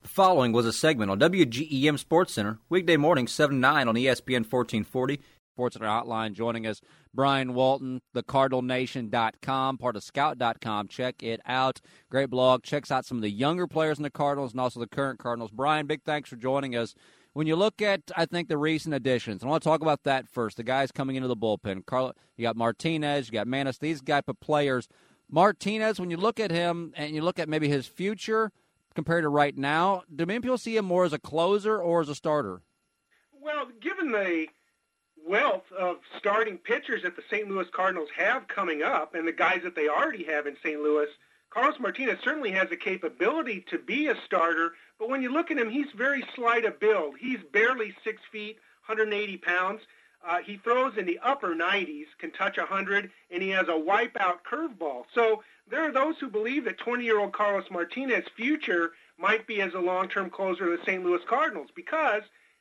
The following was a segment on WGEM Sports Center, weekday morning 7 to 9 on ESPN 1440. Sports Center Hotline joining us, Brian Walton, thecardinalnation.com, part of scout.com. Check it out. Great blog. Checks out some of the younger players in the Cardinals and also the current Cardinals. Brian, big thanks for joining us. When you look at, I think, the recent additions, and I want to talk about that first, the guys coming into the bullpen. You got Martinez, you got Manis, these type of players. Martinez, when you look at him and you look at maybe his future compared to right now, do many people see him more as a closer or as a starter? Well, given the wealth of starting pitchers that the St. Louis Cardinals have coming up and the guys that they already have in St. Louis, Carlos Martinez certainly has the capability to be a starter, but when you look at him, he's very slight of build. He's barely 6 feet, 180 pounds. He throws in the upper 90s, can touch 100, and he has a wipeout curveball. So there are those who believe that 20-year-old Carlos Martinez's future might be as a long-term closer of the St. Louis Cardinals because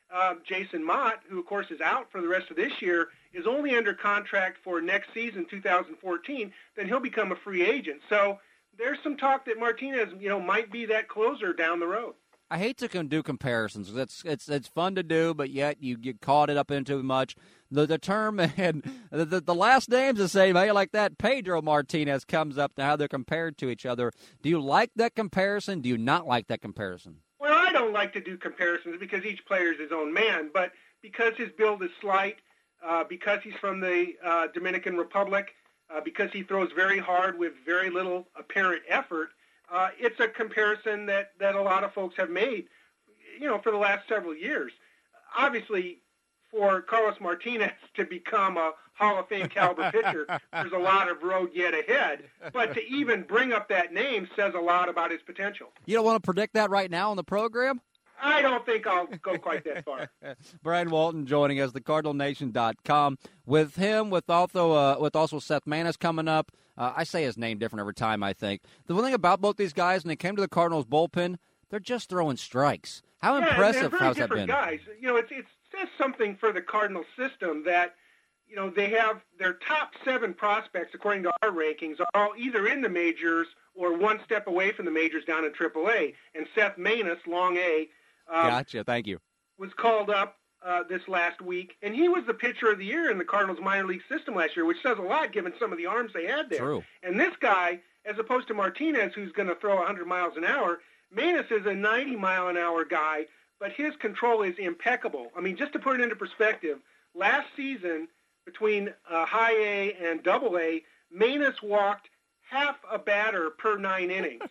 Jason Mott, who, of course, is out for the rest of this year, is only under contract for next season, 2014. Then he'll become a free agent. So there's some talk that Martinez, might be that closer down the road. I hate to do comparisons. It's fun to do, but yet you get caught it up into much. The term and the last name's the same. How you like that? Pedro Martinez comes up to how they're compared to each other. Do you like that comparison? Do you not like that comparison? Well, I don't like to do comparisons because each player is his own man, but because his build is slight, because he's from the Dominican Republic, because he throws very hard with very little apparent effort, it's a comparison that a lot of folks have made, for the last several years. Obviously, for Carlos Martinez to become a Hall of Fame caliber pitcher, there's a lot of road yet ahead. But to even bring up that name says a lot about his potential. You don't want to predict that right now on the program? I don't think I'll go quite that far. Brian Walton joining us, thecardinalnation.com. With him, with also Seth Manis coming up. I say his name different every time, I think. The one thing about both these guys, when they came to the Cardinals bullpen, they're just throwing strikes. How impressive has that been? Guys. It says something for the Cardinals system that, they have their top 7 prospects, according to our rankings, are all either in the majors or one step away from the majors down in AAA. And Seth Manis, long A, gotcha. Thank you. was called up this last week, and he was the pitcher of the year in the Cardinals minor league system last year, which says a lot given some of the arms they had there. True. And this guy, as opposed to Martinez, who's going to throw 100 miles an hour, Manis is a 90-mile-an-hour guy, but his control is impeccable. I mean, just to put it into perspective, last season, between high A and double A, Manis walked half a batter per 9 innings.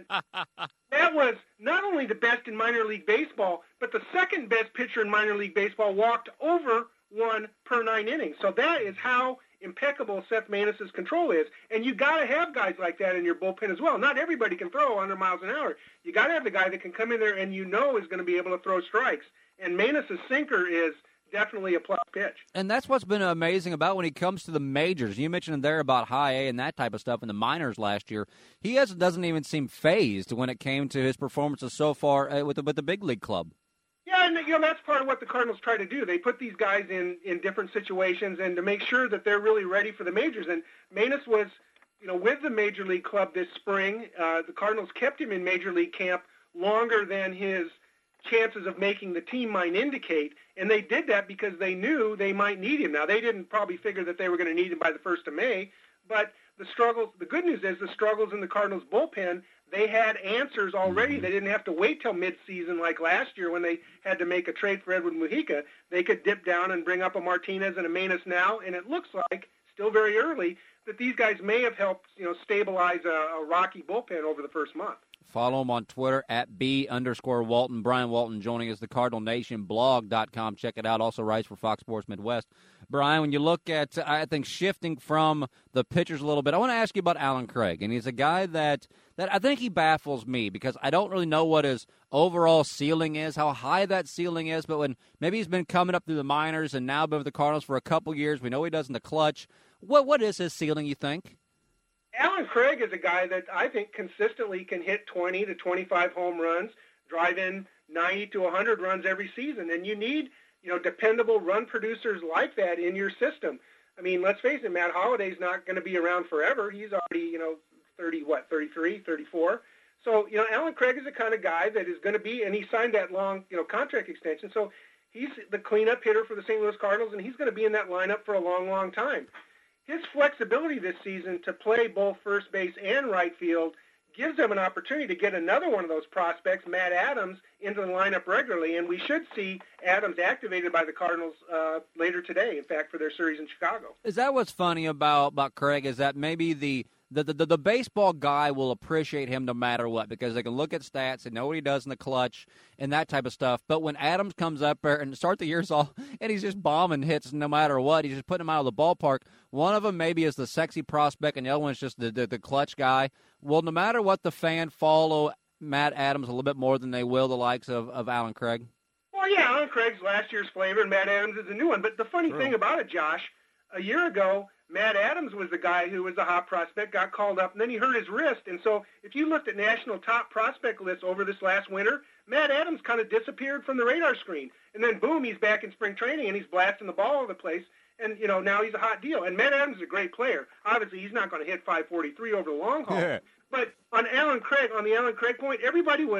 That was not only the best in minor league baseball, but the second best pitcher in minor league baseball walked over 1 per 9 innings. So that is how impeccable Seth Manis' control is. And you got to have guys like that in your bullpen as well. Not everybody can throw 100 miles an hour. You got to have the guy that can come in there and is going to be able to throw strikes. And Manis' sinker is definitely a plus pitch. And that's what's been amazing about when he comes to the majors. You mentioned there about high A and that type of stuff in the minors last year. He doesn't even seem phased when it came to his performances so far with the big league club. Yeah, and that's part of what the Cardinals try to do. They put these guys in different situations and to make sure that they're really ready for the majors. And Manis was, with the major league club this spring. The Cardinals kept him in major league camp longer than his chances of making the team might indicate, and they did that because they knew they might need him. Now, they didn't probably figure that they were going to need him by the 1st of May, but the good news is the struggles in the Cardinals bullpen, they had answers already. They didn't have to wait till midseason like last year when they had to make a trade for Edwin Mujica. They could dip down and bring up a Martinez and a Manis now, and it looks like, still very early, that these guys may have helped stabilize a rocky bullpen over the first month. Follow him on Twitter at @B_Walton. Brian Walton joining us, the CardinalNationBlog.com. Check it out. Also writes for Fox Sports Midwest. Brian, when you look at, I think, shifting from the pitchers a little bit, I want to ask you about Allen Craig. And he's a guy that I think he baffles me because I don't really know what his overall ceiling is, how high that ceiling is. But when maybe he's been coming up through the minors and now been with the Cardinals for a couple years, we know he does in the clutch. What is his ceiling, you think? Allen Craig is a guy that I think consistently can hit 20 to 25 home runs, drive in 90 to 100 runs every season. And you need, dependable run producers like that in your system. I mean, let's face it, Matt Holliday's not going to be around forever. He's already, 33, 34. So, Alan Craig is the kind of guy that is going to be, and he signed that long, contract extension. So he's the cleanup hitter for the St. Louis Cardinals, and he's going to be in that lineup for a long, long time. His flexibility this season to play both first base and right field gives them an opportunity to get another one of those prospects, Matt Adams, into the lineup regularly, and we should see Adams activated by the Cardinals later today, in fact, for their series in Chicago. Is that what's funny about Craig, is that maybe the baseball guy will appreciate him no matter what, because they can look at stats and know what he does in the clutch and that type of stuff. But when Adams comes up there and start the years off and he's just bombing hits no matter what, he's just putting them out of the ballpark. One of them maybe is the sexy prospect and the other one is just the clutch guy. Well, no matter what, the fan follow Matt Adams a little bit more than they will the likes of Alan Craig. Well, yeah, Alan Craig's last year's flavor and Matt Adams is a new one. But the funny thing about it, Josh, a year ago, Matt Adams was the guy who was a hot prospect, got called up, and then he hurt his wrist. And so if you looked at national top prospect lists over this last winter, Matt Adams kind of disappeared from the radar screen. And then, boom, he's back in spring training, and he's blasting the ball all over the place. And, now he's a hot deal. And Matt Adams is a great player. Obviously, he's not going to hit 543 over the long haul. Yeah. But on the Alan Craig point, everybody was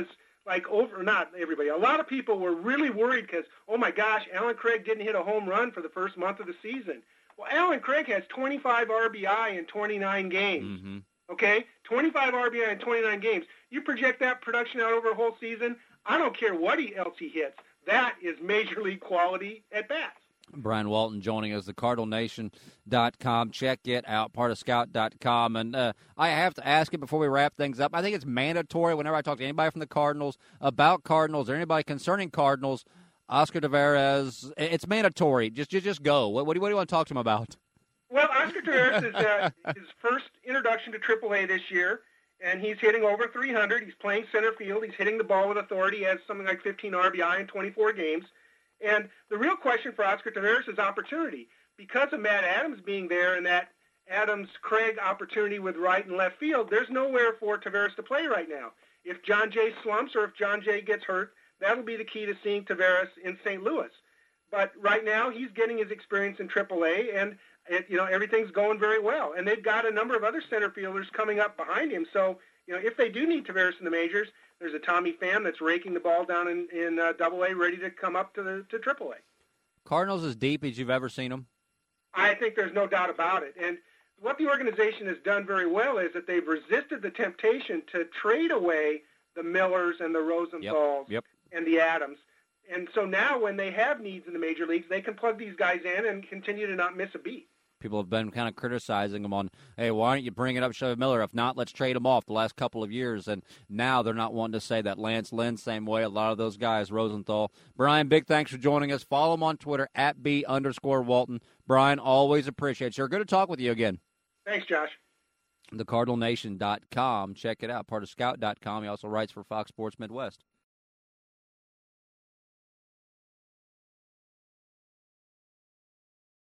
not everybody. A lot of people were really worried because, oh, my gosh, Alan Craig didn't hit a home run for the first month of the season. Well, Alan Craig has 25 RBI in 29 games, okay? 25 RBI in 29 games. You project that production out over a whole season, I don't care what else he hits. That is major league quality at bats. Brian Walton joining us, the CardinalNation.com. Check it out, part of Scout.com. And I have to ask it before we wrap things up. I think it's mandatory whenever I talk to anybody from the Cardinals about Cardinals or anybody concerning Cardinals, Oscar Taveras, it's mandatory. Just go. What do you want to talk to him about? Well, Oscar Taveras is his first introduction to AAA this year, and he's hitting over 300. He's playing center field. He's hitting the ball with authority. He has something like 15 RBI in 24 games. And the real question for Oscar Taveras is opportunity. Because of Matt Adams being there and that Adams-Craig opportunity with right and left field, there's nowhere for Taveras to play right now. If John Jay slumps or if John Jay gets hurt, that'll be the key to seeing Taveras in St. Louis. But right now, he's getting his experience in AAA, and everything's going very well. And they've got a number of other center fielders coming up behind him. So, if they do need Taveras in the majors, there's a Tommy Pham that's raking the ball down in AA, ready to come up to AAA. Cardinals as deep as you've ever seen them? I think there's no doubt about it. And what the organization has done very well is that they've resisted the temptation to trade away the Millers and the Rosenthals and the Adams. And so now when they have needs in the major leagues, they can plug these guys in and continue to not miss a beat. People have been kind of criticizing them on, hey, why aren't you bringing up Chevy Miller? If not, let's trade him off the last couple of years. And now they're not wanting to say that. Lance Lynn, same way. A lot of those guys, Rosenthal. Brian, big thanks for joining us. Follow him on Twitter, @B_Walton. Brian, always appreciate it. Sure, good to talk with you again. Thanks, Josh. TheCardinalNation.com. Check it out, part of Scout.com. He also writes for Fox Sports Midwest.